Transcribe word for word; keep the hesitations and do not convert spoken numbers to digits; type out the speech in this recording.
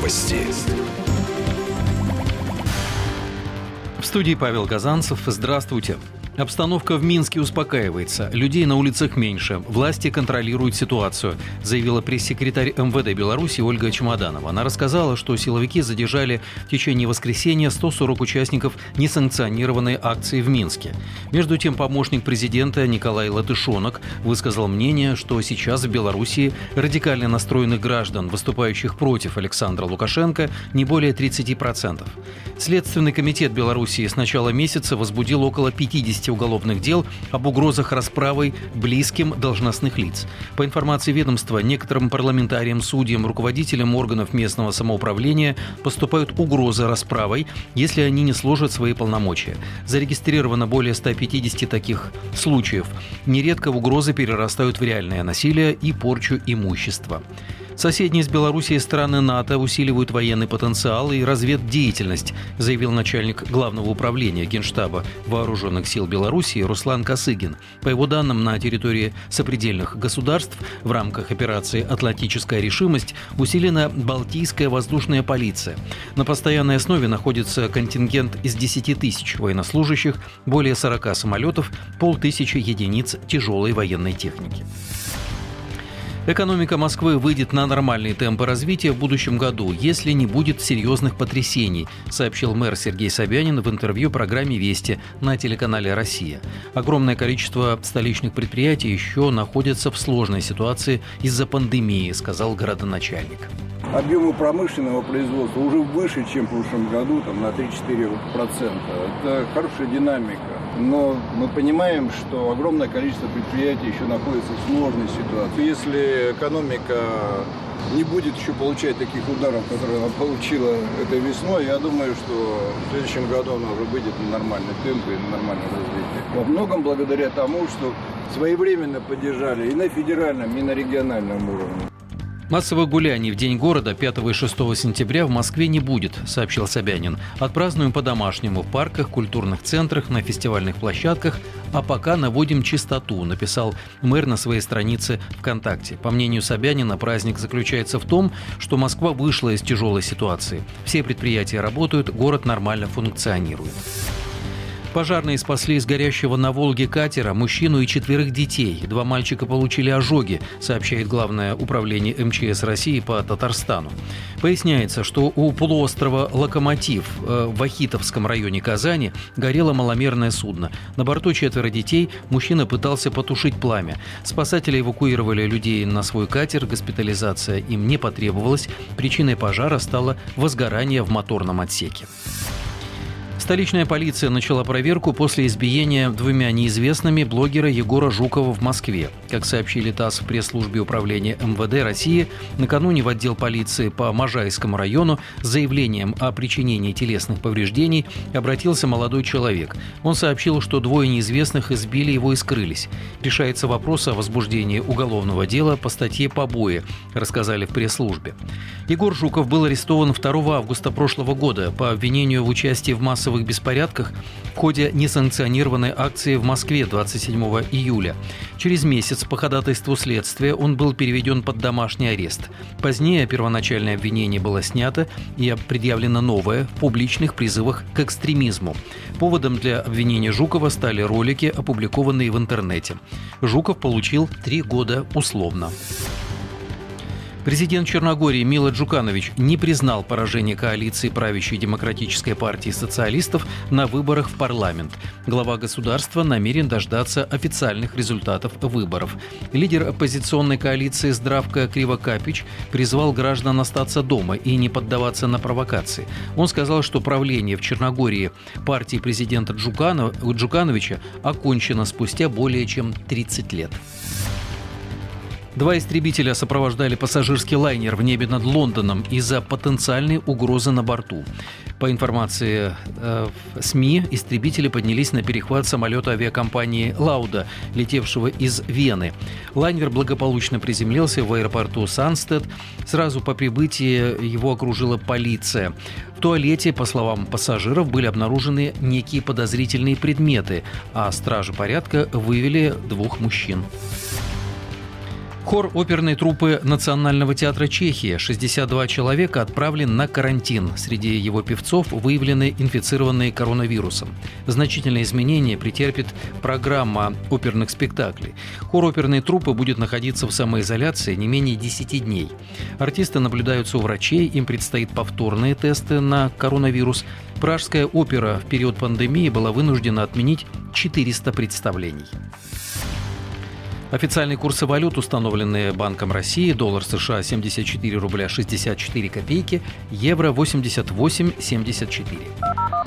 Новости. В студии Павел Казанцев. Здравствуйте. Обстановка в Минске успокаивается. Людей на улицах меньше. Власти контролируют ситуацию, заявила пресс-секретарь эм вэ дэ Беларуси Ольга Чемоданова. Она рассказала, что силовики задержали в течение воскресенья сто сорок участников несанкционированной акции в Минске. Между тем, помощник президента Николай Латышонок высказал мнение, что сейчас в Беларуси радикально настроенных граждан, выступающих против Александра Лукашенко, не более тридцать процентов. Следственный комитет Беларуси с начала месяца возбудил около пятьдесят уголовных дел об угрозах расправой близким должностных лиц. По информации ведомства, некоторым парламентариям, судьям, руководителям органов местного самоуправления поступают угрозы расправой, если они не сложат свои полномочия. Зарегистрировано более ста пятидесяти таких случаев. Нередко угрозы перерастают в реальное насилие и порчу имущества. Соседние с Белоруссией страны НАТО усиливают военный потенциал и разведдеятельность, заявил начальник Главного управления Генштаба Вооруженных сил Белоруссии Руслан Косыгин. По его данным, на территории сопредельных государств в рамках операции «Атлантическая решимость» усилена Балтийская воздушная полиция. На постоянной основе находится контингент из десяти тысяч военнослужащих, более сорока самолетов, полтысячи единиц тяжелой военной техники. Экономика Москвы выйдет на нормальные темпы развития в будущем году, если не будет серьезных потрясений, сообщил мэр Сергей Собянин в интервью программе «Вести» на телеканале «Россия». Огромное количество столичных предприятий еще находятся в сложной ситуации из-за пандемии, сказал городоначальник. Объемы промышленного производства уже выше, чем в прошлом году, там, на три-четыре процента. Это хорошая динамика. Но мы понимаем, что огромное количество предприятий еще находится в сложной ситуации. Если экономика не будет еще получать таких ударов, которые она получила этой весной, я думаю, что в следующем году она уже выйдет на нормальный темп и на нормальное развитие. Во многом благодаря тому, что своевременно поддержали и на федеральном, и на региональном уровне. Массовых гуляний в День города пятого и шестого сентября в Москве не будет, сообщил Собянин. Отпразднуем по-домашнему в парках, культурных центрах, на фестивальных площадках, а пока наводим чистоту, написал мэр на своей странице ВКонтакте. По мнению Собянина, праздник заключается в том, что Москва вышла из тяжелой ситуации. Все предприятия работают, город нормально функционирует. Пожарные спасли из горящего на Волге катера мужчину и четверых детей. Два мальчика получили ожоги, сообщает Главное управление эм че эс России по Татарстану. Поясняется, что у полуострова Локомотив в Вахитовском районе Казани горело маломерное судно. На борту четверо детей, мужчина пытался потушить пламя. Спасатели эвакуировали людей на свой катер, госпитализация им не потребовалась. Причиной пожара стало возгорание в моторном отсеке. Столичная полиция начала проверку после избиения двумя неизвестными блогера Егора Жукова в Москве. Как сообщили ТАСС в пресс-службе управления эм вэ дэ России, накануне в отдел полиции по Можайскому району с заявлением о причинении телесных повреждений обратился молодой человек. Он сообщил, что двое неизвестных избили его и скрылись. Решается вопрос о возбуждении уголовного дела по статье «Побои», рассказали в пресс-службе. Егор Жуков был арестован второго августа прошлого года по обвинению в участии в массовых беспорядках в ходе несанкционированной акции в Москве двадцать седьмого июля. Через месяц по ходатайству следствия он был переведен под домашний арест. Позднее первоначальное обвинение было снято и предъявлено новое в публичных призывах к экстремизму. Поводом для обвинения Жукова стали ролики, опубликованные в интернете. Жуков получил три года условно. Президент Черногории Мило Джуканович не признал поражение коалиции правящей Демократической партии социалистов на выборах в парламент. Глава государства намерен дождаться официальных результатов выборов. Лидер оппозиционной коалиции Здравка Кривокапич призвал граждан остаться дома и не поддаваться на провокации. Он сказал, что правление в Черногории партии президента Джуканов, Джукановича окончено спустя более чем тридцать лет. Два истребителя сопровождали пассажирский лайнер в небе над Лондоном из-за потенциальной угрозы на борту. По информации э, СМИ, истребители поднялись на перехват самолета авиакомпании «Лауда», летевшего из Вены. Лайнер благополучно приземлился в аэропорту Санстед. Сразу по прибытии его окружила полиция. В туалете, по словам пассажиров, были обнаружены некие подозрительные предметы, а стражи порядка вывели двух мужчин. Хор оперной труппы Национального театра Чехии. шестьдесят два человека отправлен на карантин. Среди его певцов выявлены инфицированные коронавирусом. Значительные изменения претерпит программа оперных спектаклей. Хор оперной труппы будет находиться в самоизоляции не менее десяти дней. Артисты наблюдаются у врачей, им предстоит повторные тесты на коронавирус. Пражская опера в период пандемии была вынуждена отменить четыреста представлений. Официальные курсы валют, установленные Банком России: доллар США семьдесят четыре рубля шестьдесят четыре копейки, евро восемьдесят восемь семьдесят четыре.